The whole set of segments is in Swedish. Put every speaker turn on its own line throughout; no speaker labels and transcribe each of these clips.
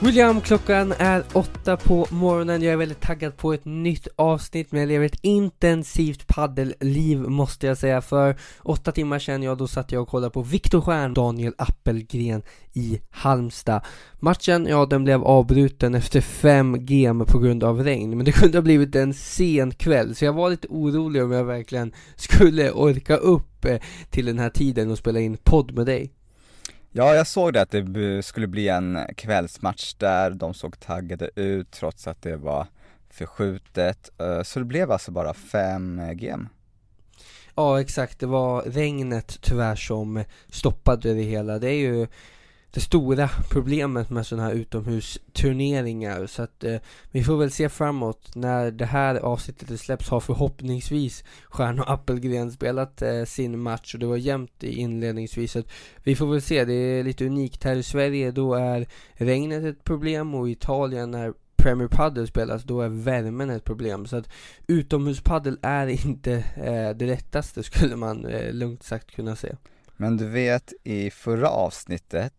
William, klockan är 8 på morgonen. Jag är väldigt taggad på ett nytt avsnitt, men jag lever ett intensivt paddelliv måste jag säga. För 8 timmar sedan då satt jag och kollade på Viktor Stjern, Daniel Appelgren i Halmstad. Matchen, den blev avbruten efter 5 game på grund av regn, men det kunde ha blivit en sen kväll, så jag var lite orolig om jag verkligen skulle orka upp till den här tiden och spela in podd med dig.
Ja, jag såg det att det skulle bli en kvällsmatch där. De såg taggade ut trots att det var förskjutet. Så det blev alltså bara 5 game.
Ja, exakt. Det var regnet tyvärr som stoppade det hela. Det är ju det stora problemet med sådana här utomhusturneringar. Så att vi får väl se framåt. När det här avsnittet släpps har förhoppningsvis Stjern och Appelgren spelat sin match. Och det var jämnt i inledningsvis. Så att vi får väl se. Det är lite unikt här i Sverige. Då är regnet ett problem. Och i Italien när Premier Padel spelas, då är värmen ett problem. Så att utomhuspaddel är inte det rättaste, skulle man lugnt sagt kunna säga.
Men du vet, i förra avsnittet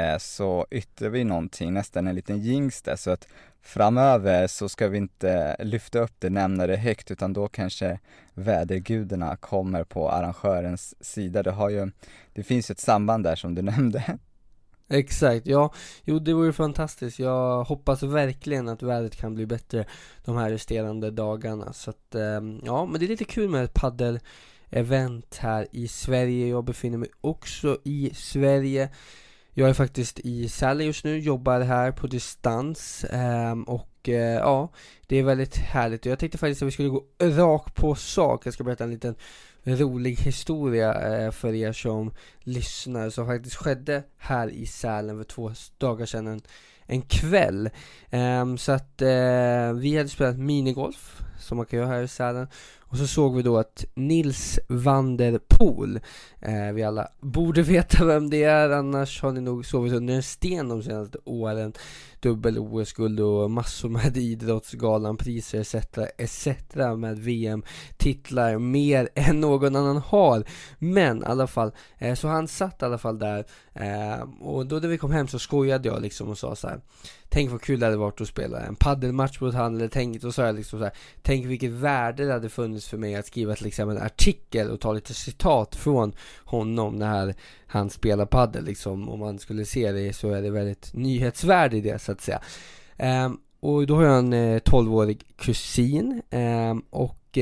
så yttrade vi någonting, nästan en liten jinx där, så att framöver så ska vi inte lyfta upp det, nämna det högt, utan då kanske vädergudarna kommer på arrangörens sida. Det finns ju ett samband där som du nämnde.
Exakt, ja. Jo, det vore fantastiskt. Jag hoppas verkligen att vädret kan bli bättre de här resterande dagarna. Så att, ja, men det är lite kul med ett paddel-event här i Sverige. Jag befinner mig också i Sverige. Jag är faktiskt i Sälen just nu, jobbar här på distans och ja, det är väldigt härligt. Jag tänkte faktiskt att vi skulle gå rakt på sak. Jag ska berätta en liten rolig historia för er som lyssnar, som faktiskt skedde här i Sälen för 2 dagar sedan en kväll. Så att vi hade spelat minigolf som man kan göra här i Sälen. Och så såg vi då att Nils van der Poel, vi alla borde veta vem det är, annars har ni nog sovit under en sten de senaste åren. Dubbel OS-guld och massor med idrottsgalan, priser etc. med VM-titlar, mer än någon annan har. Men i alla fall, så han satt i alla fall där. Och då när vi kom hem så skojade jag liksom och sa så här: tänk vad kul det hade varit att spela en paddelmatch mot han, eller tänk, och så jag liksom så här, tänk vilket värde det hade funnits för mig att skriva till exempel en artikel och ta lite citat från honom när han spelar paddel liksom. Om man skulle se det så är det väldigt nyhetsvärde i det, så att säga. Och då har jag en 12-årig kusin och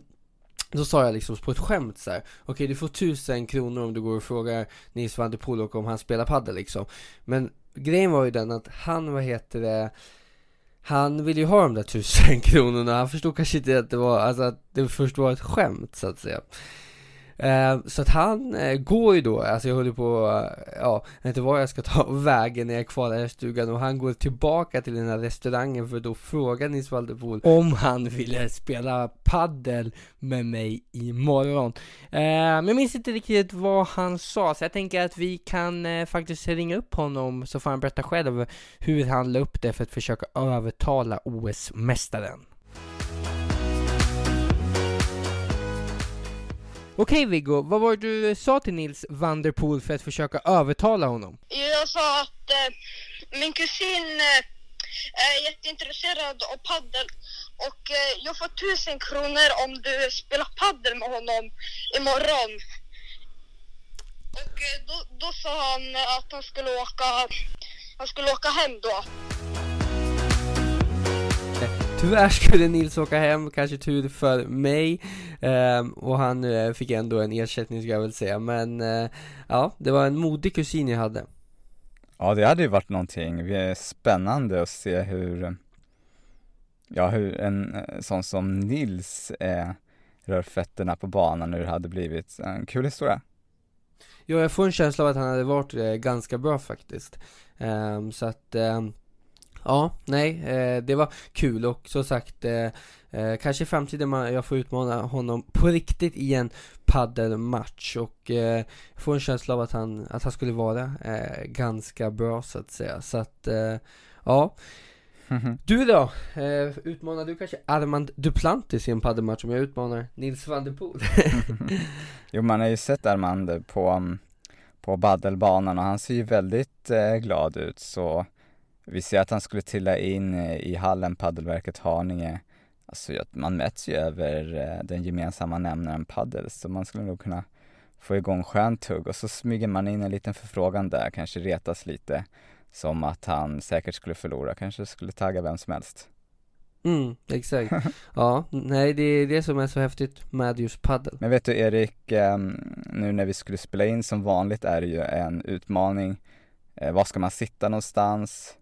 då sa jag liksom på ett skämt så här: okej, du får 1000 kronor om du går och frågar Nils van der Poel om han spelar paddel liksom. Men grejen var ju den att han ville ju ha de där 1000 kronorna. Han förstod kanske inte att det var, alltså att det först var ett skämt, så att säga. Så att han går ju då, alltså jag håller på, jag vet inte vad jag ska ta vägen när jag är kvar där i stugan, och han går tillbaka till den här restaurangen för då frågar Nils van der Poel om han ville spela paddel med mig imorgon. Men jag minns inte riktigt vad han sa, så jag tänker att vi kan faktiskt ringa upp honom, så får han berätta själv hur han la upp det för att försöka övertala OS-mästaren. Okej Viggo, vad var det du sa till Nils van der Poel för att försöka övertala honom?
Jag sa att min kusin är jätteintresserad av paddel och jag får 1000 kronor om du spelar paddel med honom imorgon. Och då sa han att han skulle åka hem då.
Tyvärr skulle Nils åka hem, kanske tur för mig, och han fick ändå en ersättning, ska jag väl säga. Men ja, det var en modig kusin jag hade.
Ja, det hade ju varit någonting. Det är spännande att se hur en sån som Nils rör fötterna på banan, hur det hade blivit en kul historia.
Ja, jag får en känsla av att han hade varit ganska bra faktiskt. Så att ja, nej, det var kul. Och så sagt, kanske i framtiden jag får utmana honom på riktigt i en paddelmatch. Och jag får en känsla av att han skulle vara ganska bra, så att säga. Så att, ja. Du då? Utmanar du kanske Armand Duplantis i en paddelmatch om jag utmanar Nils van der Poel?
Jo, man har ju sett Armand på paddelbanan och han ser ju väldigt glad ut, så vi ser att han skulle trilla in i hallen Paddelverket Haninge. Alltså man mäts ju över den gemensamma nämnaren paddel, så man skulle nog kunna få igång sköntugg. Och så smyger man in en liten förfrågan där, kanske retas lite, som att han säkert skulle förlora, kanske skulle tagga vem som helst.
Exakt. Ja, nej, det är det som är så häftigt med just paddel.
Men vet du Erik, nu när vi skulle spela in som vanligt är det ju en utmaning. Var ska man sitta någonstans?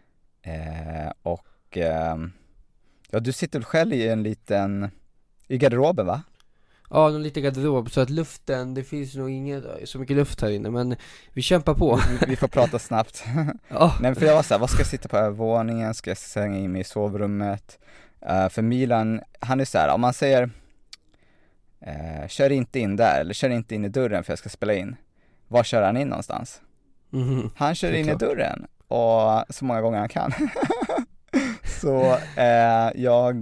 Ja, du sitter själv i en liten, i garderoben va?
Ja, någon liten garderob, så att luften, det finns nog inget så mycket luft här inne, men vi kämpar på.
Vi får prata snabbt.
Ja.
Nej, för jag var så här, vad ska jag sitta på övervåningen? Ska jag slänga in mig i sovrummet? För Milan, han är så här, om man säger kör inte in där, eller kör inte in i dörren för jag ska spela in. Var kör han in någonstans? Han kör in i dörren, och så många gånger han kan. Så jag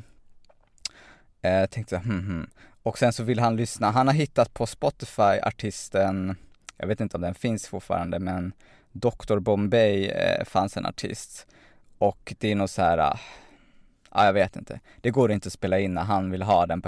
tänkte och sen så vill han lyssna. Han har hittat på Spotify artisten, jag vet inte om den finns fortfarande, men Dr. Bombay fanns en artist. Och det är nog så här, jag vet inte. Det går inte att spela in när han vill ha den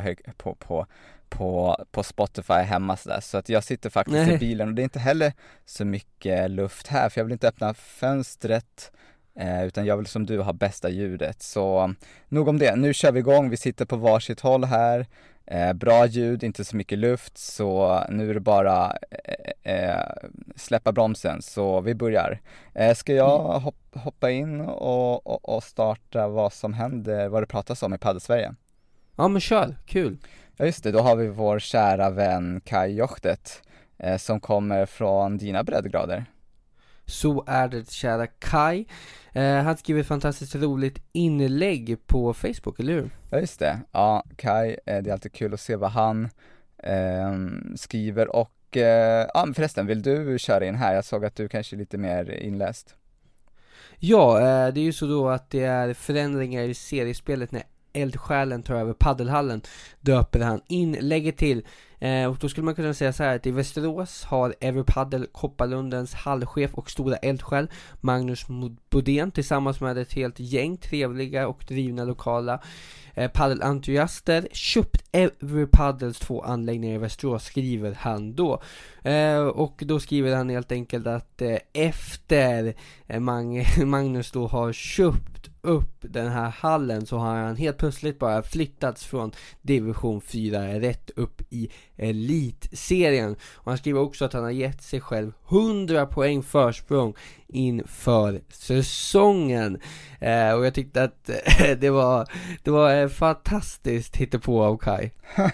på Spotify hemma så där. Så att jag sitter faktiskt i bilen, och det är inte heller så mycket luft här, för jag vill inte öppna fönstret. Utan jag vill som du ha bästa ljudet. Så nog om det, nu kör vi igång. Vi sitter på varsitt håll här. Bra ljud, inte så mycket luft. Så nu är det bara släppa bromsen. Så vi börjar. Ska jag hoppa in och starta vad som händer, vad det pratas om i Paddelsverige?
Ja, men kör, kul.
Ja just det, då har vi vår kära vän Kai Jochtet som kommer från dina breddgrader. Så
är det, kära Kai. Han skriver ett fantastiskt roligt inlägg på Facebook, eller hur?
Ja just det, ja Kai, det är alltid kul att se vad han skriver. Och ja, förresten, vill du köra in här? Jag såg att du kanske är lite mer inläst.
Ja, det är ju så då att det är förändringar i seriespelet när Eldsjälen tar över paddelhallen, döper han inlägget till. Och då skulle man kunna säga så här att i Västerås har Everpaddel Kopparlundens hallchef och stora eldsjäl Magnus Bodén tillsammans med ett helt gäng trevliga och drivna lokala paddelentusiaster köpt Everpaddels 2 anläggningar i Västerås, skriver han då. Och då skriver han helt enkelt att efter Magnus då har köpt upp den här hallen, så har han helt plötsligt bara flyttats från division 4 rätt upp i elitserien. Och han skriver också att han har gett sig själv 100 poäng försprång inför säsongen. Och jag tyckte att det var fantastiskt hittepå av Kai.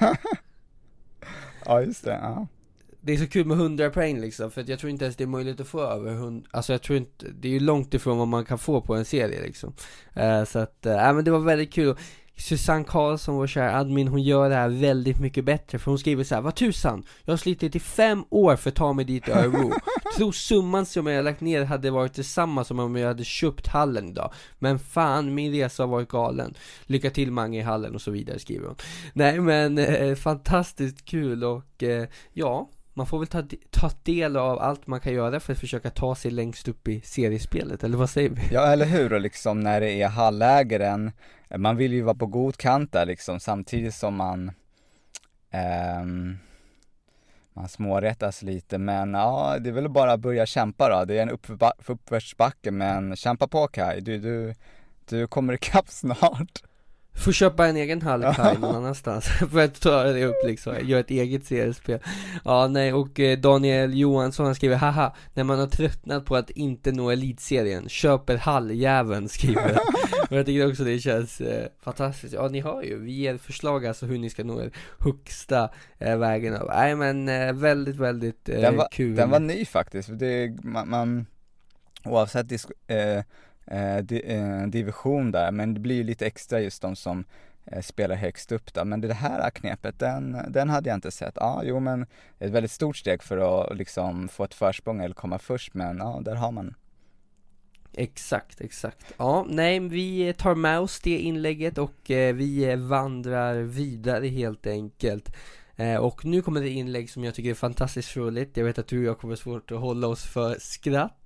Ja just det, ja.
Det är så kul med 100 poäng liksom, för att jag tror inte ens det är möjligt att få över 100. Alltså jag tror inte, det är ju långt ifrån vad man kan få på en serie liksom. Så att, men det var väldigt kul. Susanne Karlsson, vår kära admin, hon gör det här väldigt mycket bättre, för hon skriver så här: vad tusan, jag har slitit i 5 år för att ta mig dit i Örebro. Tror summan som jag lagt ner hade varit detsamma som om jag hade köpt hallen idag. Men fan, min resa har varit galen. Lycka till Mange i hallen, och så vidare, skriver hon. Nej men fantastiskt kul. Och ja, man får väl ta del av allt man kan göra för att försöka ta sig längst upp i seriespelet, eller vad säger vi?
Ja, eller hur? Och liksom när det är hallägaren, man vill ju vara på god kant där liksom, samtidigt som man smårättas lite. Men ja, det är väl bara att börja kämpa då. Det är en uppförsbacke, men kämpa på Kai. Du kommer ikapp snart.
Får köpa en egen hall Kai någon annanstans för att ta det upp liksom, göra ett eget seriespel. Ja, nej, och Daniel Johansson, han skriver: haha, när man har tröttnat på att inte nå elitserien, köper halljäveln, skriver. Och jag tycker också det känns fantastiskt. Ja, ni har ju, vi ger förslag alltså hur ni ska nå er högsta vägen av. Nej men väldigt, väldigt kul.
Den var ny faktiskt. Man oavsett division där, men det blir ju lite extra just de som spelar högst upp där. Men det här knepet, den hade jag inte sett. Ja, jo, men ett väldigt stort steg för att liksom få ett försprång eller komma först, men ja, där har man.
Exakt. Ja, nej, vi tar med oss det inlägget och vi vandrar vidare helt enkelt. Och nu kommer det inlägg som jag tycker är fantastiskt roligt. Jag vet att du och jag kommer svårt att hålla oss för skratt.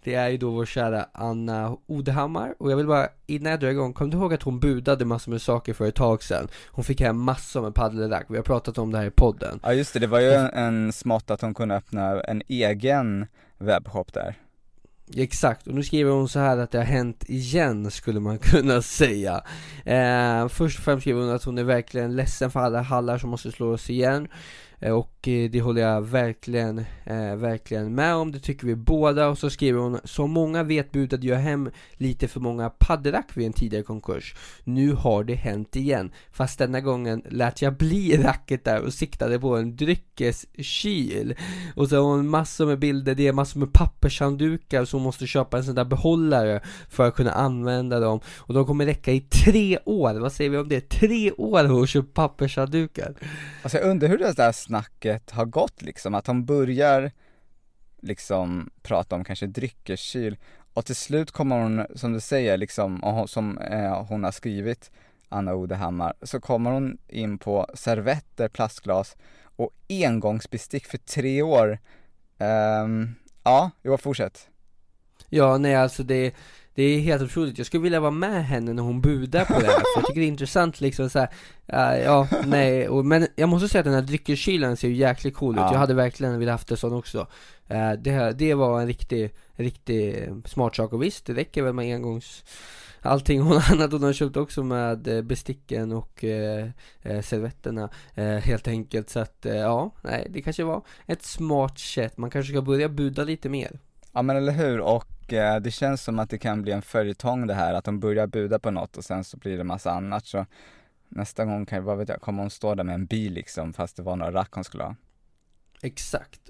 det är ju då vår kära Anna Odehammar. Och jag vill bara, innan jag drar igång, kom du ihåg att hon budade massor med saker för ett tag sedan? Hon fick hem massor med paddelrack. Vi har pratat om det här i podden.
Ja just det var ju en smått att hon kunde öppna en egen webbshop där.
Exakt, och nu skriver hon så här att det har hänt igen, skulle man kunna säga. Först och främst skriver hon att hon är verkligen ledsen för alla hallar som måste slå oss igen. Och det håller jag verkligen med om. Det tycker vi båda. Och så skriver hon: som många vet budade jag hem lite för många padderack vid en tidigare konkurs. Nu har det hänt igen. Fast denna gången lät jag bli racket där och siktade på en dryckeskyl. Och så har hon massor med bilder. Det är massor med pappershanddukar som måste köpa en sån där behållare för att kunna använda dem. Och de kommer räcka i 3 år. Vad säger vi om det? 3 år att köpa pappershanddukar.
Alltså jag undrar hur det där snacket har gått liksom, att hon börjar liksom prata om kanske dryckeskyl och till slut kommer hon, som du säger liksom, och som hon har skrivit, Anna Odehammar, så kommer hon in på servetter, plastglas och engångsbestick för 3 år. Ja, fortsätt.
Ja, nej alltså det är helt otroligt. Jag skulle vilja vara med henne när hon budar på det här, för jag tycker det är intressant liksom så här, men jag måste säga att den här dryckeskylen ser ju jäkligt cool ut. Jag hade verkligen velat haft det sån också. Det var en riktig smart sak, och visst, det räcker väl med engångs allting hon har köpt också, med besticken och servetterna helt enkelt. Så att det kanske var ett smart sätt. Man kanske ska börja buda lite mer.
Ja men eller hur, och det känns som att det kan bli en följetong det här, att de börjar buda på något och sen så blir det massa annat, så nästa gång kommer hon stå där med en bil liksom, fast det var några rack hon skulle ha. Exakt,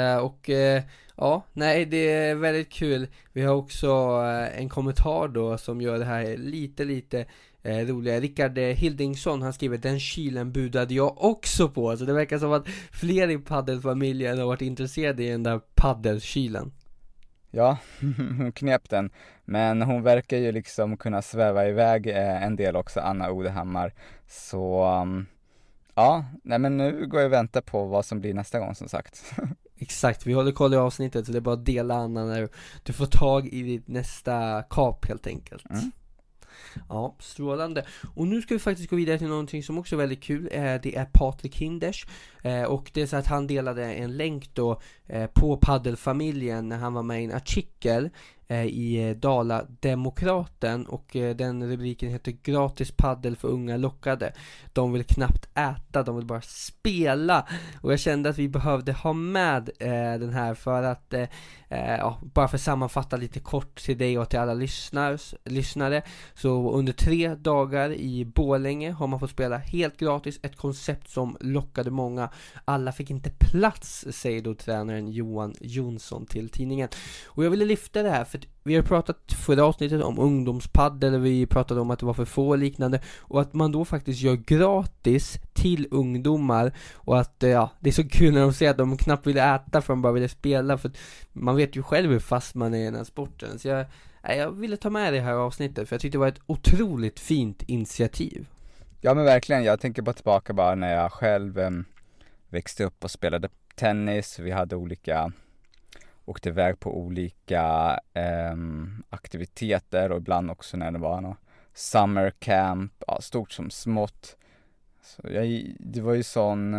det är väldigt kul. Vi har också en kommentar då som gör det här lite roliga. Rickard Hildingsson, han skriver: den kylen budade jag också på. Så det verkar som att fler i paddelfamiljen har varit intresserade i den där paddelkylen.
Ja, hon knep den. Men hon verkar ju liksom kunna sväva iväg en del också, Anna Odehammar. Så men nu går jag och väntar på vad som blir nästa gång, som sagt.
Exakt, vi håller koll i avsnittet, så det är bara att dela, Anna, när du får tag i ditt nästa kap helt enkelt. Ja, strålande. Och nu ska vi faktiskt gå vidare till någonting som också är väldigt kul. Det är Patrik Hinders. Och det är så att han delade en länk då på paddelfamiljen när han var med i en artikel i Dala-Demokraten, och den rubriken heter "Gratis paddel för unga lockade. De vill knappt äta, de vill bara spela." Och jag kände att vi behövde ha med den här för att bara för att sammanfatta lite kort till dig och till alla lyssnare. Så under 3 dagar i Borlänge har man fått spela helt gratis, ett koncept som lockade många. Alla fick inte plats, säger då tränaren Johan Jonsson till tidningen. Och jag ville lyfta det här, för vi har pratat förra avsnittet om ungdomspaddel, vi pratade om att det var för få och liknande, och att man då faktiskt gör gratis till ungdomar, och att det är så kul när de säger att de knappt vill äta för de bara vill spela, för man vet ju själv hur fast man är i den här sporten. Så jag ville ta med det här avsnittet, för jag tyckte det var ett otroligt fint initiativ.
Ja men verkligen, jag tänker bara tillbaka bara när jag själv växte upp och spelade tennis. Vi hade åkte iväg på olika aktiviteter, och ibland också när det var något summer camp, stort som smått. Så det var ju sån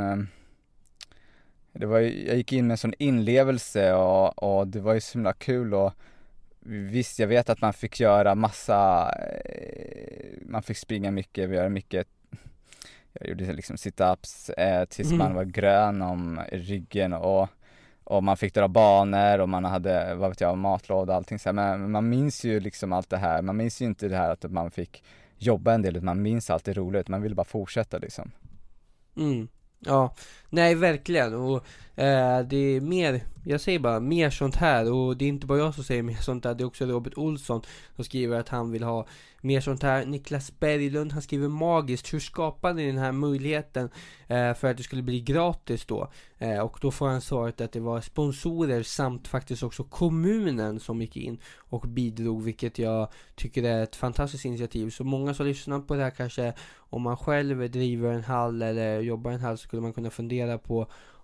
jag gick in med en sån inlevelse, och det var ju så himla kul. Och visst, jag vet att man fick göra man fick springa mycket, vi gör mycket. Jag gjorde liksom sit-ups tills man var grön om ryggen, och man fick dra banor, och man hade, matlåda och allting så här. Men man minns ju liksom allt det här. Man minns ju inte det här att man fick jobba en del, man minns allt det roligt. Man vill bara fortsätta liksom.
Ja, nej verkligen. Och det är mer, jag säger bara mer sånt här. Och det är inte bara jag som säger mer sånt här, det är också Robert Olsson som skriver att han vill ha mer sånt här. Niklas Berglund, han skriver: magiskt, hur skapade ni den här möjligheten för att det skulle bli gratis då? Och då får han svaret att det var sponsorer samt faktiskt också kommunen som gick in och bidrog, vilket jag tycker är ett fantastiskt initiativ. Så många som lyssnar på det här, kanske om man själv driver en hall eller jobbar i en hall, så skulle man kunna fundera på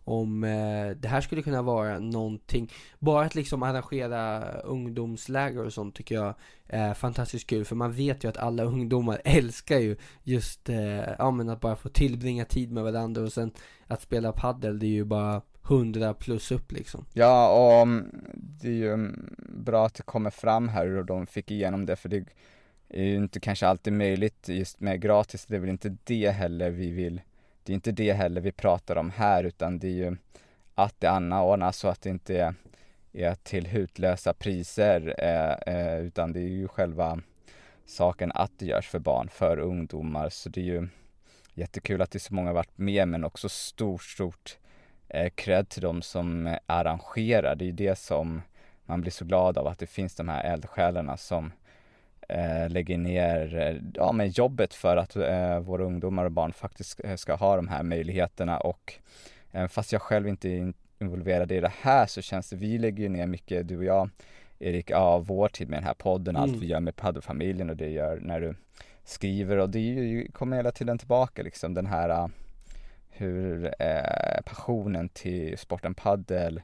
om det här skulle kunna vara någonting. Bara att liksom arrangera ungdomsläger och sånt tycker jag är fantastiskt kul, för man vet ju att alla ungdomar älskar ju just men att bara få tillbringa tid med varandra, och sen att spela paddel, det är ju bara 100 plus upp liksom.
Ja, och det är ju bra att det kommer fram här och de fick igenom det, för det är ju inte kanske alltid möjligt just med gratis. Det är väl inte det heller vi vill. Det är inte det heller vi pratar om här, utan det är ju att det anordnas så att det inte är till hutlösa priser, utan det är ju själva saken att det görs för barn, för ungdomar. Så det är ju jättekul att det är så många har varit med, men också stort cred till de som arrangerar. Det är ju det som man blir så glad av, att det finns de här eldsjälarna som lägger ner med jobbet för att våra ungdomar och barn faktiskt ska ha de här möjligheterna. Och fast jag själv inte är involverad i det här, så känns det, vi lägger ju ner mycket, du och jag, Erik, av vår tid med den här podden, allt vi gör med paddelfamiljen och det gör när du skriver, och det kommer hela tiden tillbaka liksom, den här hur passionen till sporten paddel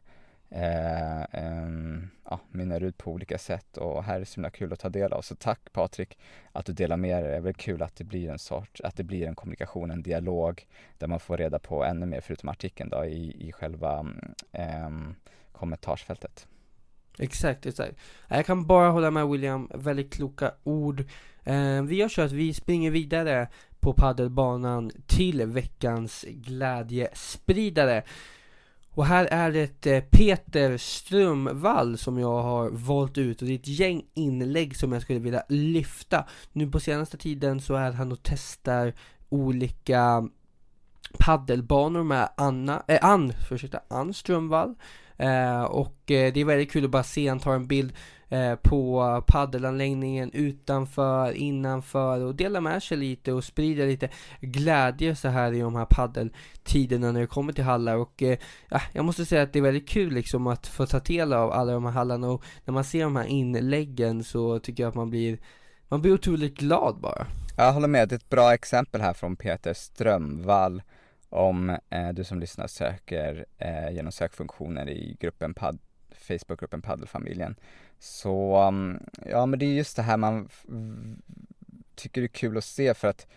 minnar ut på olika sätt, och här är det så himla kul att ta del av. Så tack Patrik att du delar med dig. Det är väl kul att det blir att det blir en kommunikation, en dialog där man får reda på ännu mer förutom artikeln då, i själva kommentarsfältet.
Exakt. Jag kan bara hålla med William, väldigt kloka ord. Vi gör så att vi springer vidare på paddelbanan till veckans glädjespridare. Och här är det Peter Strömvall som jag har valt ut, och det är ett gäng inlägg som jag skulle vilja lyfta. Nu på senaste tiden så är han och testar olika paddelbanor med Ann Strömvall. Och det är väldigt kul att bara se han tar en bild på paddelanläggningen utanför, innanför, och delar med sig lite och sprider lite glädje så här i de här paddeltiderna när det kommer till hallar. Och jag måste säga att det är väldigt kul liksom att få ta del av alla de här hallarna, och när man ser de här inläggen så tycker jag att man blir otroligt glad bara. Jag
håller med, det är ett bra exempel här från Peter Strömvall. Om du som lyssnar söker genom sökfunktioner i gruppen Facebookgruppen Paddelfamiljen. Så men det är just det här man tycker det är kul att se, för att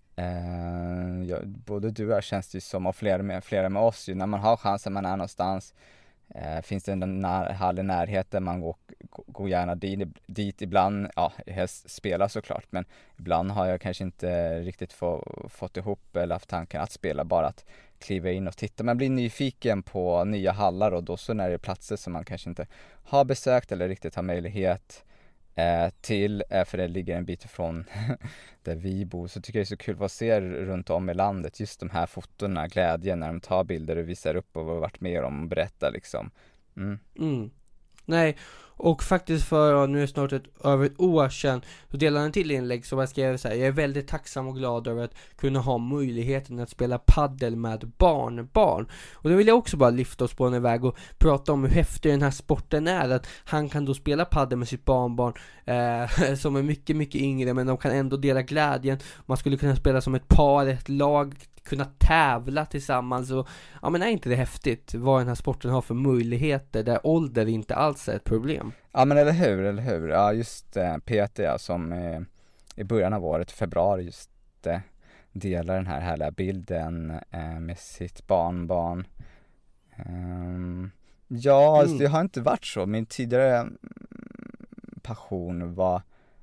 både du och jag känns det som, och flera med oss, när man har chansen, man är någonstans, finns det en hall i närheten, man går gärna dit ibland, helst spela såklart, men ibland har jag kanske inte riktigt fått ihop eller haft tanken att spela, bara att kliva in och titta. Man blir nyfiken på nya hallar, och då så när det är platser som man kanske inte har besökt eller riktigt har möjlighet till, för det ligger en bit ifrån där vi bor, så tycker jag det är så kul att se runt om i landet just de här fotorna, glädjen när de tar bilder och visar upp och vad vi varit med om och berättar liksom.
Nej, och faktiskt för nu är det snart över ett år sedan så delade han till inlägg, så jag skrev så här: jag är väldigt tacksam och glad över att kunna ha möjligheten att spela paddel med barnbarn. Och då vill jag också bara lyfta oss på en väg och prata om hur häftig den här sporten är, att han kan då spela paddel med sitt barnbarn som är mycket, mycket yngre, men de kan ändå dela glädjen. Man skulle kunna spela som ett par, ett lag, kunna tävla tillsammans, och men är inte det häftigt vad den här sporten har för möjligheter där ålder inte alls är ett problem?
Ja, men eller hur? Ja, just Peter som i början av året, februari, just delar den här härliga bilden med sitt barnbarn. Alltså, det har inte varit så. Min tidigare passion var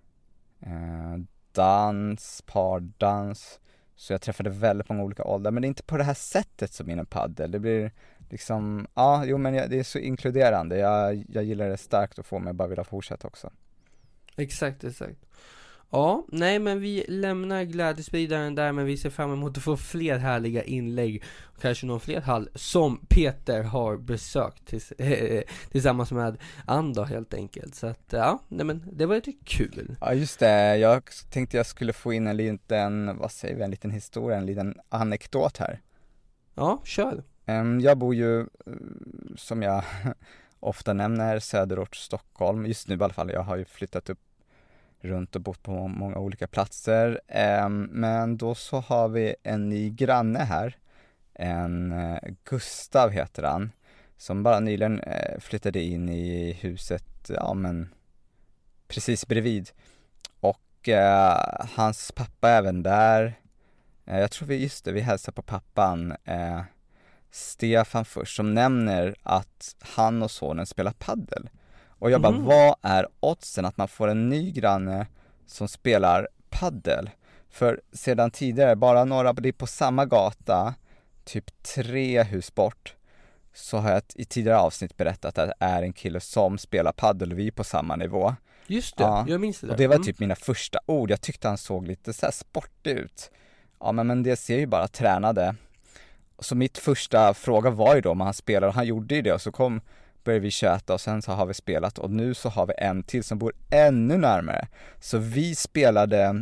pardans. Så jag träffade väldigt många olika åldrar, men det är inte på det här sättet som inom paddel. Det blir liksom, det är så inkluderande. Jag gillar det starkt och får mig bara vilja fortsätta också.
Exakt. Ja, nej, men vi lämnar glädjespridaren där, men vi ser fram emot att få fler härliga inlägg och kanske någon fler hall som Peter har besökt tillsammans med andra helt enkelt. Så att men det var lite kul.
Ja, just det. Jag tänkte jag skulle få in en liten historia, en liten anekdot här.
Ja, kör.
Jag bor ju, som jag ofta nämner, söderort Stockholm. Just nu i alla fall, jag har ju flyttat upp runt och bott på många olika platser. Men då så har vi en ny granne här en Gustav heter han, som bara nyligen flyttade in i huset, ja men precis bredvid. Och hans pappa är även där. Jag tror vi hälsar på pappan Stefan först, som nämner att han och sonen spelar paddel. Och jag bara, vad är oddsen att man får en ny granne som spelar paddel? För sedan tidigare, bara några på samma gata, typ 3 hus bort, så har jag i tidigare avsnitt berättat att det är en kille som spelar paddel och vi är på samma nivå.
Just det,
ja,
jag minns det där.
Och det var typ mina första ord. Jag tyckte han såg lite så här sportig ut. Ja, men det ser ju bara tränade. Så mitt första fråga var ju då om han spelade, och han gjorde ju det, och så började vi köta, och sen så har vi spelat, och nu så har vi en till som bor ännu närmare. Så vi spelade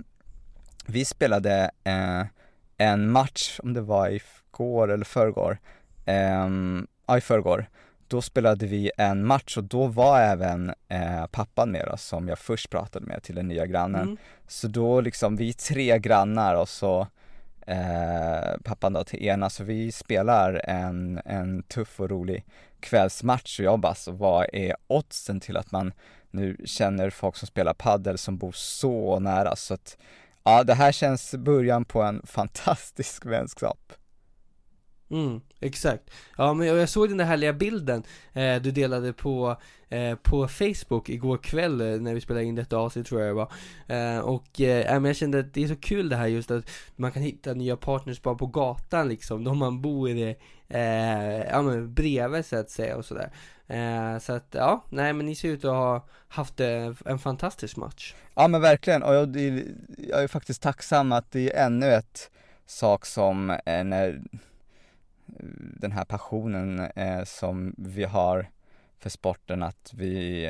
en match, om det var i går eller förrgår, i förrgår. Då spelade vi en match, och då var även pappan med oss, som jag först pratade med till den nya grannen. Så då liksom, vi 3 grannar, och så pappan då till ena, så vi spelar en tuff och rolig kvällsmatch. Och jag bara, så vad är oddsen till att man nu känner folk som spelar paddel som bor så nära? Så att ja, det här känns början på en fantastisk vänskap.
Exakt. Ja, men jag såg den där härliga bilden du delade på Facebook igår kväll när vi spelade in detta avsnitt, tror jag det var. Men jag kände att det är så kul det här, just att man kan hitta nya partners bara på gatan liksom, då man bor bredvid så att säga och sådär. Så att ja, nej, men ni ser ut att ha haft en fantastisk match.
Ja, men verkligen, och jag är faktiskt tacksam att det är ännu ett sak som när den här passionen som vi har för sporten, att vi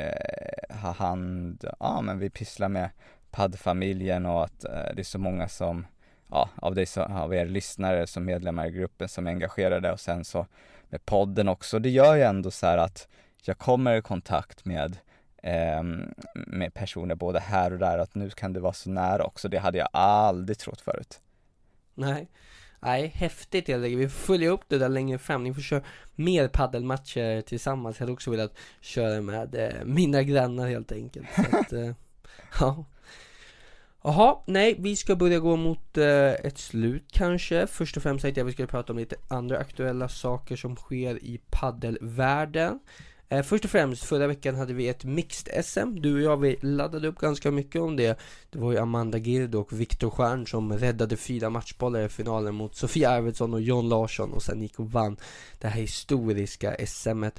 har vi pysslar med paddfamiljen, och att det är så många som av er lyssnare som medlemmar i gruppen som är engagerade, och sen så med podden också. Det gör ju ändå så här att jag kommer i kontakt med personer både här och där, att nu kan det vara så nära också. Det hade jag aldrig trott förut.
Nej, häftigt helt enkelt. Vi får följa upp det där längre fram. Ni får köra mer paddelmatcher tillsammans. Jag hade också velat köra med mina grannar helt enkelt. Så att, ja. Jaha, nej, vi ska börja gå mot ett slut kanske. Först och främst tänkte jag vi ska prata om lite andra aktuella saker som sker i paddelvärlden. Först och främst, förra veckan hade vi ett mixed SM. Du och jag, vi laddade upp ganska mycket om det. Det var ju Amanda Gird och Viktor Stjärn som räddade 4 matchbollar i finalen mot Sofia Arvidsson och John Larsson, och sen gick och vann det här historiska SM:et.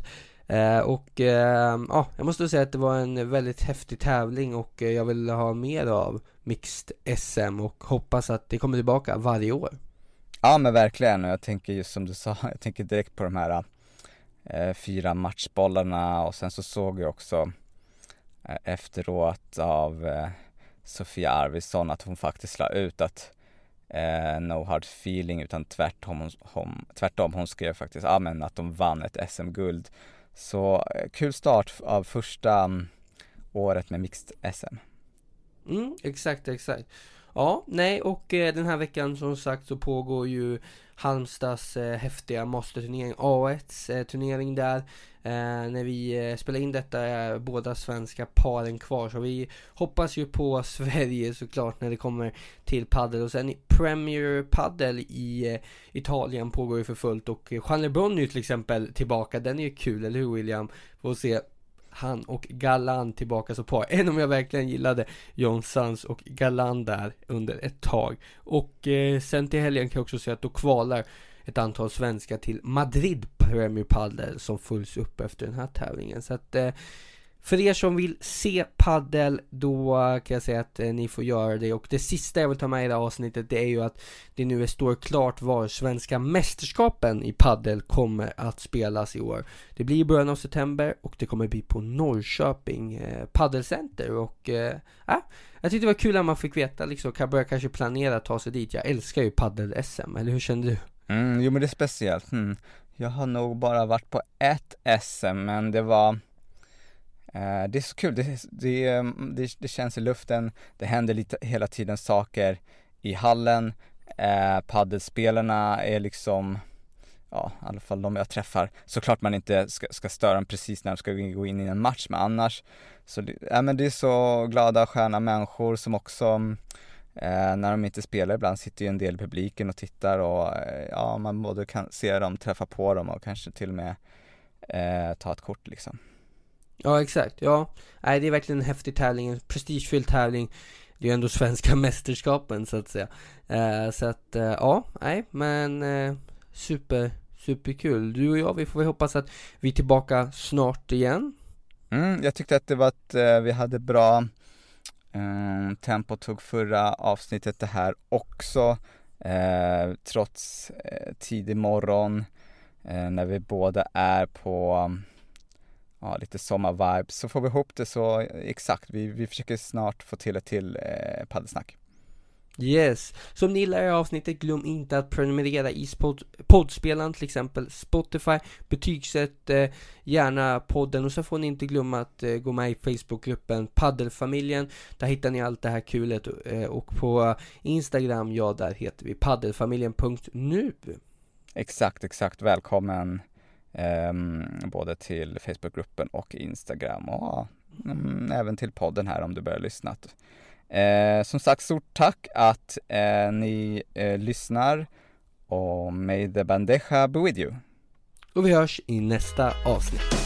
Jag måste säga att det var en väldigt häftig tävling, och jag vill ha mer av mixed SM och hoppas att det kommer tillbaka varje år.
Ja, men verkligen, och jag tänker just som du sa, jag tänker direkt på de här 4 matchbollarna, och sen så såg jag också efteråt av Sofia Arvidsson att hon faktiskt la ut att no hard feeling, utan tvärtom hon skrev faktiskt att de vann ett SM-guld. Så kul start av första året med mixed SM.
Exakt. Ja, nej, och den här veckan som sagt så pågår ju Halmstads häftiga masterturnering, A1-turnering där. När vi spelar in detta är båda svenska paren kvar, så vi hoppas ju på Sverige såklart när det kommer till paddel. Och sen Premier Paddel i Italien pågår ju för fullt, och Chandler Brunn är till exempel tillbaka. Den är ju kul, eller hur William? Får se han och Galan tillbaka så par. Än om jag verkligen gillade John Sands och Galan där under ett tag. Och sen till helgen kan jag också säga att då kvalar ett antal svenskar till Madrid Premier Padel som följs upp efter den här tävlingen. Så att för er som vill se paddel, då kan jag säga att ni får göra det. Och det sista jag vill ta med i det här avsnittet, det är ju att det nu står klart var svenska mästerskapen i paddel kommer att spelas i år. Det blir i början av september, och det kommer bli på Norrköping paddelcenter. Och jag tyckte det var kul att man fick veta liksom, kan börja kanske planera att ta sig dit. Jag älskar ju paddel-SM, eller hur kände du?
Jo, men det är speciellt. Jag har nog bara varit på ett SM, men det var det är så kul, det känns i luften, det händer lite hela tiden saker i hallen. Paddelspelarna är liksom, ja, i alla fall de jag träffar. Såklart man inte ska störa dem precis när de ska gå in i en match, men annars så, men det är så glada, sköna människor som också när de inte spelar ibland sitter ju en del i publiken och tittar och ja, man både kan se dem, träffa på dem och kanske till och med ta ett kort liksom.
Ja, exakt. Ja, nej, det är verkligen en häftig tävling, en prestigefylld tävling. Det är ju ändå svenska mästerskapen så att säga. Så att ja, nej, men superkul. Du och jag, vi får hoppas att vi är tillbaka snart igen.
Jag tyckte att det var att vi hade bra tempo, tog förra avsnittet det här också, trots tidig morgon, när vi båda är på lite sommarvibes, så får vi ihop det så exakt. Vi försöker snart få till ett till paddelsnack.
Yes, så om ni gillar avsnittet, glöm inte att prenumerera i poddspelaren, till exempel Spotify. Betygsätt gärna podden, och så får ni inte glömma att gå med i Facebookgruppen Paddelfamiljen. Där hittar ni allt det här kulet, och på Instagram, ja, där heter vi paddelfamiljen.nu.
Exakt, välkommen både till Facebookgruppen och Instagram, och även till podden här om du börjar lyssna. Som sagt, stort tack att ni lyssnar, och may the bandeja be with you.
Och vi hörs i nästa avsnitt.